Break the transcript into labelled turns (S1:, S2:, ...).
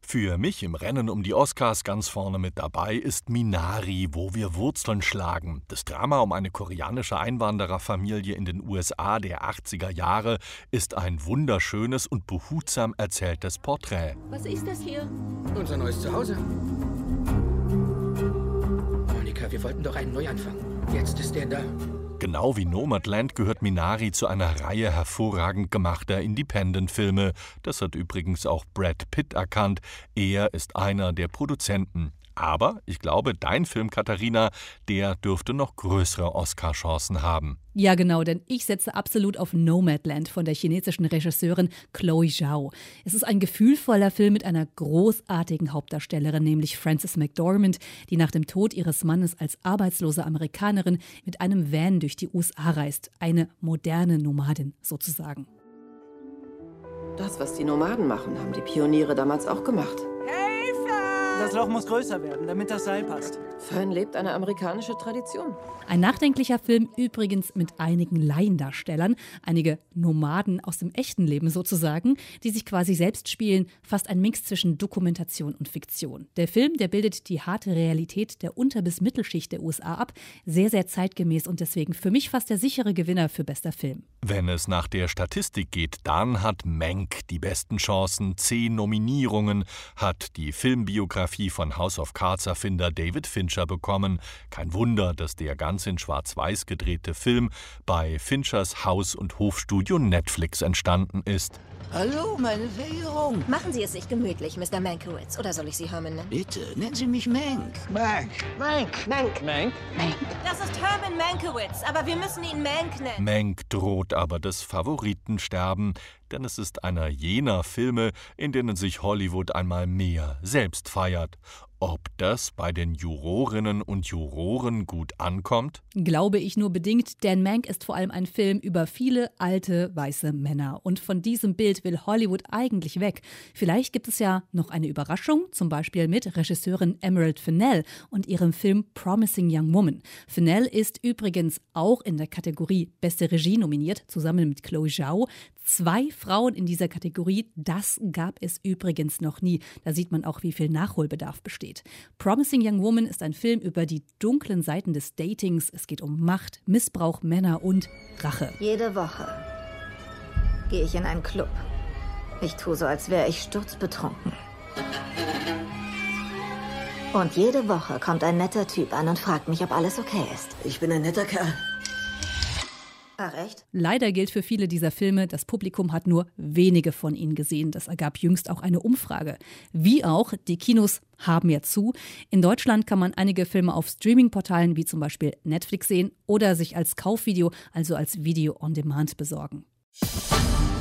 S1: Für mich im Rennen um die Oscars ganz vorne mit dabei ist Minari, wo wir Wurzeln schlagen. Das Drama um eine koreanische Einwandererfamilie in den USA der 80er Jahre ist ein wunderschönes und behutsam erzähltes Porträt.
S2: Was ist das hier?
S3: Unser neues Zuhause. Monika, wir wollten doch einen Neuanfang. Jetzt ist er da.
S1: Genau wie Nomadland gehört Minari zu einer Reihe hervorragend gemachter Independent-Filme. Das hat übrigens auch Brad Pitt erkannt. Er ist einer der Produzenten. Aber ich glaube, dein Film, Katharina, der dürfte noch größere Oscar-Chancen haben.
S4: Ja, genau, denn ich setze absolut auf Nomadland von der chinesischen Regisseurin Chloe Zhao. Es ist ein gefühlvoller Film mit einer großartigen Hauptdarstellerin, nämlich Frances McDormand, die nach dem Tod ihres Mannes als arbeitslose Amerikanerin mit einem Van durch die USA reist. Eine moderne Nomadin sozusagen.
S2: Das, was die Nomaden machen, haben die Pioniere damals auch gemacht.
S5: Das Loch muss größer werden, damit das Seil passt.
S2: Fern lebt eine amerikanische Tradition.
S4: Ein nachdenklicher Film übrigens mit einigen Laiendarstellern, einige Nomaden aus dem echten Leben sozusagen, die sich quasi selbst spielen, fast ein Mix zwischen Dokumentation und Fiktion. Der Film, der bildet die harte Realität der Unter- bis Mittelschicht der USA ab, sehr, sehr zeitgemäß und deswegen für mich fast der sichere Gewinner für bester Film.
S1: Wenn es nach der Statistik geht, dann hat Mank die besten Chancen, 10 Nominierungen, hat die Filmbiografie von House of Cards Erfinder David Fincher bekommen. Kein Wunder, dass der ganz in Schwarz-Weiß gedrehte Film bei Finchers Haus- und Hofstudio Netflix entstanden ist.
S6: Hallo, meine Verehrung.
S7: Machen Sie es sich gemütlich, Mr. Mankiewicz. Oder soll ich Sie Herman nennen?
S6: Bitte, nennen Sie mich Mank.
S7: Mank.
S5: Mank?
S7: Das ist Herman Mankiewicz, aber wir müssen ihn Mank nennen.
S1: Mank droht aber das Favoritensterben, denn es ist einer jener Filme, in denen sich Hollywood einmal mehr selbst feiert. Ob das bei den Jurorinnen und Juroren gut ankommt?
S4: Glaube ich nur bedingt, denn Mank ist vor allem ein Film über viele alte, weiße Männer. Und von diesem Bild will Hollywood eigentlich weg. Vielleicht gibt es ja noch eine Überraschung, zum Beispiel mit Regisseurin Emerald Fennell und ihrem Film Promising Young Woman. Fennell ist übrigens auch in der Kategorie Beste Regie nominiert, zusammen mit Chloe Zhao. 2 Frauen in dieser Kategorie, das gab es übrigens noch nie. Da sieht man auch, wie viel Nachholbedarf besteht. Promising Young Woman ist ein Film über die dunklen Seiten des Datings. Es geht um Macht, Missbrauch, Männer und Rache.
S7: Jede Woche gehe ich in einen Club. Ich tue so, als wäre ich sturzbetrunken. Und jede Woche kommt ein netter Typ an und fragt mich, ob alles okay ist.
S6: Ich bin ein netter Kerl.
S7: Ach, echt?
S4: Leider gilt für viele dieser Filme, das Publikum hat nur wenige von ihnen gesehen. Das ergab jüngst auch eine Umfrage. Wie auch, die Kinos haben ja zu. In Deutschland kann man einige Filme auf Streaming-Portalen wie zum Beispiel Netflix sehen oder sich als Kaufvideo, also als Video on Demand besorgen.